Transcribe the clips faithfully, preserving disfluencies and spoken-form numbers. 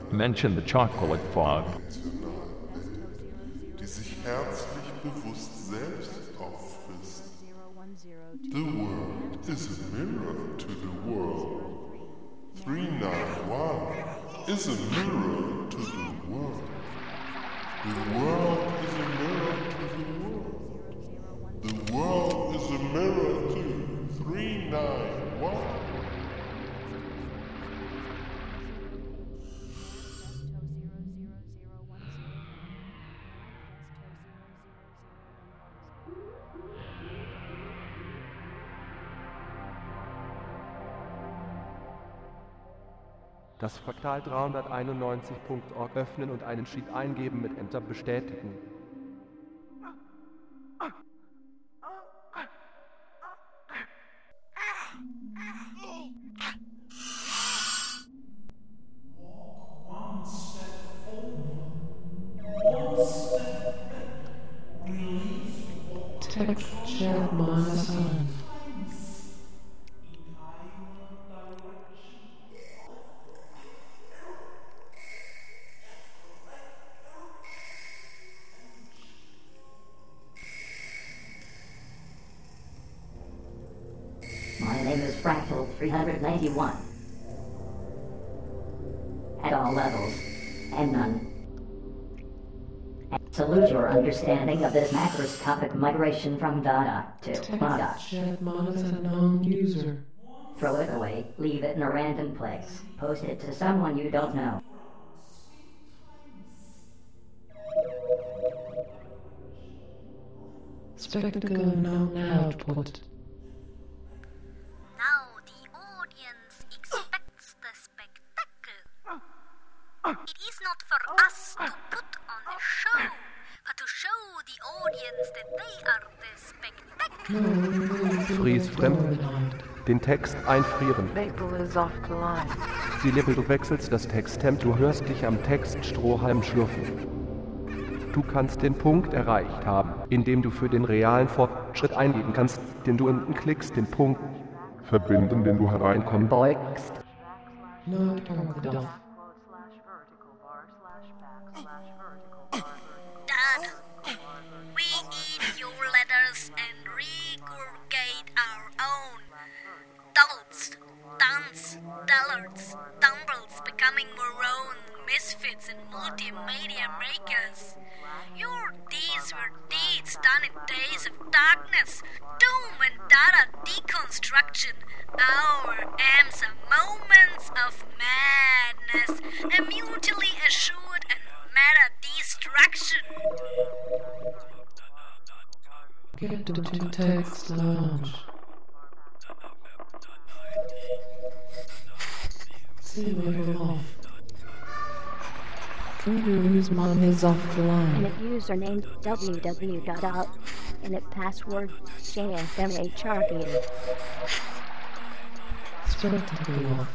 Mention the chocolate fog. Die sich herzlich bewusst selbst auffrisst. The world is a mirror to the world. three ninety-one is a mirror to the world. The world is a mirror to the world. The world is a mirror to three ninety-one. Das Fraktal dreihunderteinundneunzig Punkt org öffnen und einen Sheet eingeben, mit Enter bestätigen. Texture Monoson. My name is Fractal three ninety-one. At all levels, and none. Salute your understanding of this macroscopic migration from data to Mada. Chat mod is a known user. Throw it away, leave it in a random place. Post it to someone you don't know. Spectacle known output. Now the audience expects the spectacle. It is not for us to put on a show, but to show the audience that they are the spectacle. Freeze fremd. Den Text einfrieren. Maple is offline. Die Lippe, du wechselst das Texttemp, du hörst dich am Textstrohhalm schlürfen. Du kannst den Punkt erreicht haben, indem du für den realen Fortschritt eingeben kannst, den du unten klickst, den Punkt verbinden, den du hereinkommen beugst. No target off. Dad, we eat your letters and regurgitate our own. Dolls, dance, dullards, tumbles becoming morone, misfits and multimedia makers. Your deeds were deeds done in days of darkness, doom and data deconstruction. Our M's are moments of madness, a mutually assured and meta destruction. Get to the text lounge. Simulator off. Trigger's mom is offline. And it username www. And it password J F M H R Gator. Spectacle off.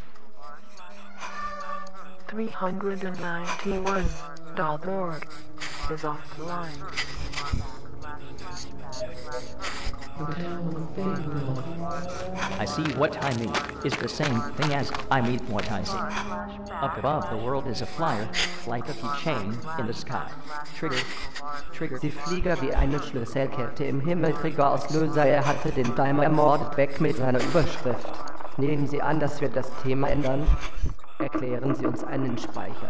three ninety-one dot org is offline. I see what I meet is the same thing as I meet what I see. Up above, the world is a flyer, like a keychain in the sky. Trigger, trigger. Die Flieger wie eine Schlüsselkette im Himmel. Triggerauslöser, er hatte den Timer ermordet, weg mit seiner Überschrift. Nehmen Sie an, dass wir das Thema ändern. Erklären Sie uns einen Speicher.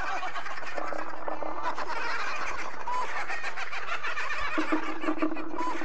Bar